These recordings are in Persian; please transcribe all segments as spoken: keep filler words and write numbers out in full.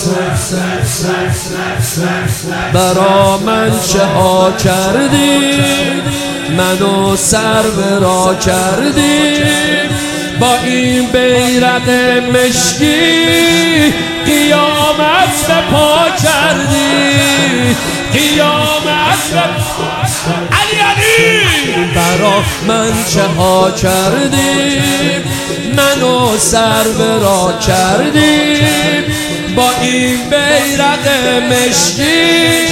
برا من چه ها کردی، منو سر به راه کردی، با این بیرق مشکی قیامت به پا کردی، قیامت به علی علی. برا من چه ها کردی، منو سر به راه کردی، با این بیرق مشکی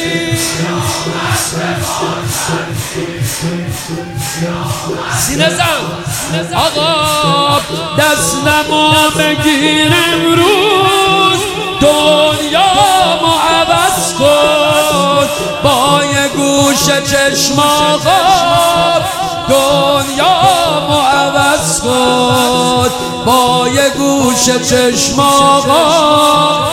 سینه زن. آقا دست نما بگیر امروز، دنیامو عوض کن با یه گوش چشم. آقا دنیامو عوض کن با یه گوش چشم. آقا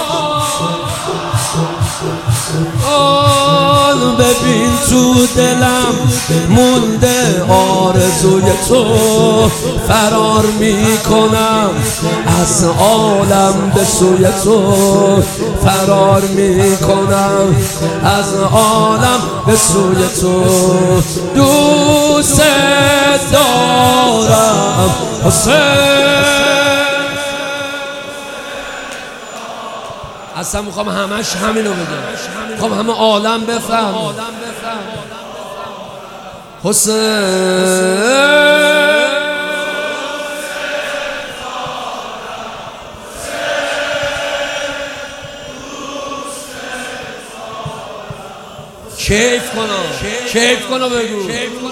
ببین تو دلم مونده آرزوی تو، فرار میکنم از عالم به سوی تو، فرار میکنم از عالم به سوی تو. دوست دارم حسین. اصلا میخوام همش همینو بگم، میخوام همه عالم بفهم حسین. کیف کنم، کیف کنم بگو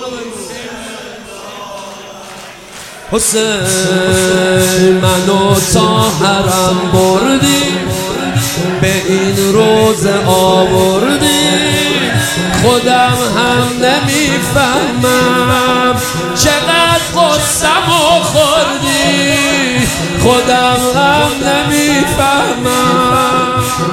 حسین. منو تا حرم بردی، به این روز آوردی، خودم هم نمیفهمم چقدر قصه‌مو خوردی، خودم هم نمیفهمم.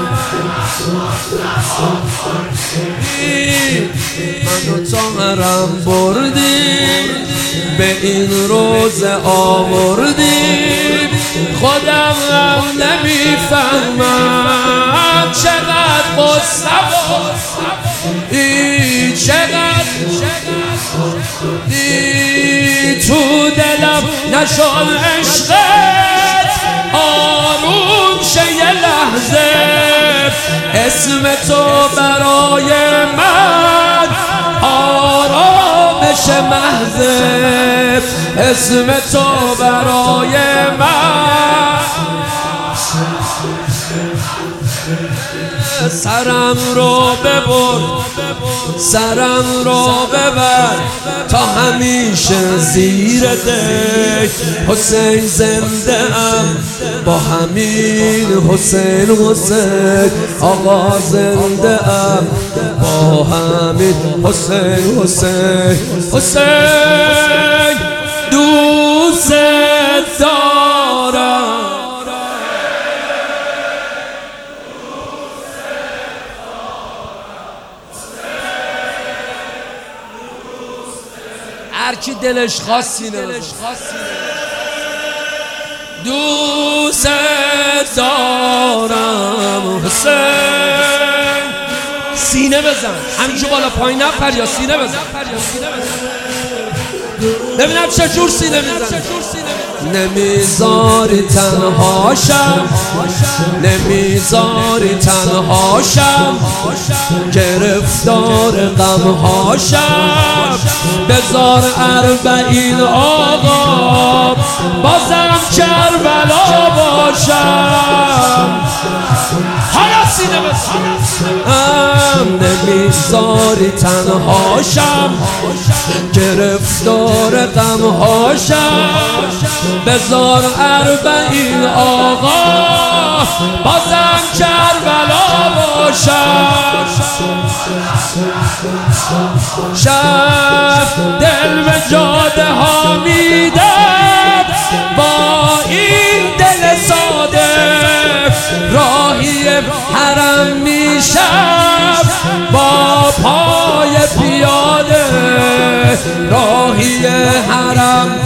منو تا حرم بردی، به این روز آوردی، خودم هم نمیفهمم چقدر قصه‌مو، ای چقدر ای تو دلم نشد عشقت آروم شه یه لحظه، اسم تو برای من آرامش محضه، اسم تو برای من. سرم رو ببر، سرم رو ببر تا همیشه زیر دک. حسین زنده ام با همین حسین، حسین آقا زنده ام با همین حسین، حسین حسین دوست دارم. هرکی دلش خواست سینه بزن. دوست دارم حسین. سینه بزن همینجور بالا پایین نپر، یا سینه بزن ببینم چجور سینه میزن. نمیذاری تنهاشم، نمیذاری تنهاشم، گرفتار غمهاشم. بذار اربعین آقا بازم کربلا باشم. حالا سینه بزن. نمیذاری تنهاشم، گرفتار غمهاشم. بذار اربعین آقا بازم کربلا باشم. شب دل به جاده ها میدم با این دل ساده، راهی حرم میشم با پای پیاده، راهی حرم.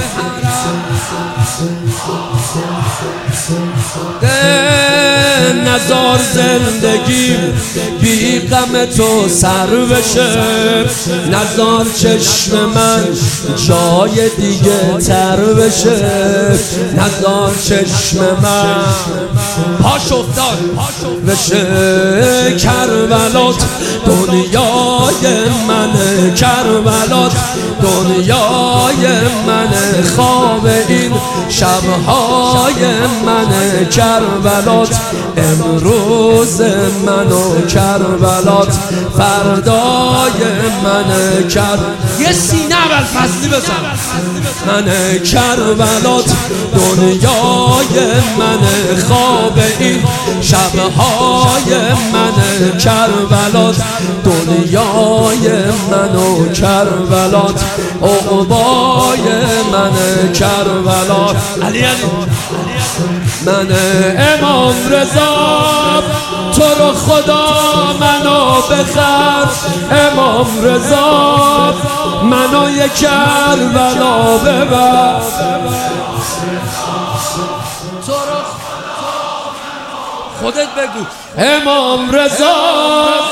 نزار زندگیم بی غم تو سر بشه، نزار چشم من جای دیگه تر بشه، نزار چشم من پاش افتاد بشه. کربلات دنیای منه، کربلات دنیای منه، خواب این شبهای منه. کربلات امروز منو، کربلات فردای منه. کر یه سینه اول فصلی بزن منه. کربلات دنیای منه، خواب این شبهای منه. کربلات دنیای منو، کربلات عقبای منه. کربلات علی علی منه. امام رضا تو رو خدا منو بخر، امام رضا منو یک کربلا ببر. خودت بگو امام رضا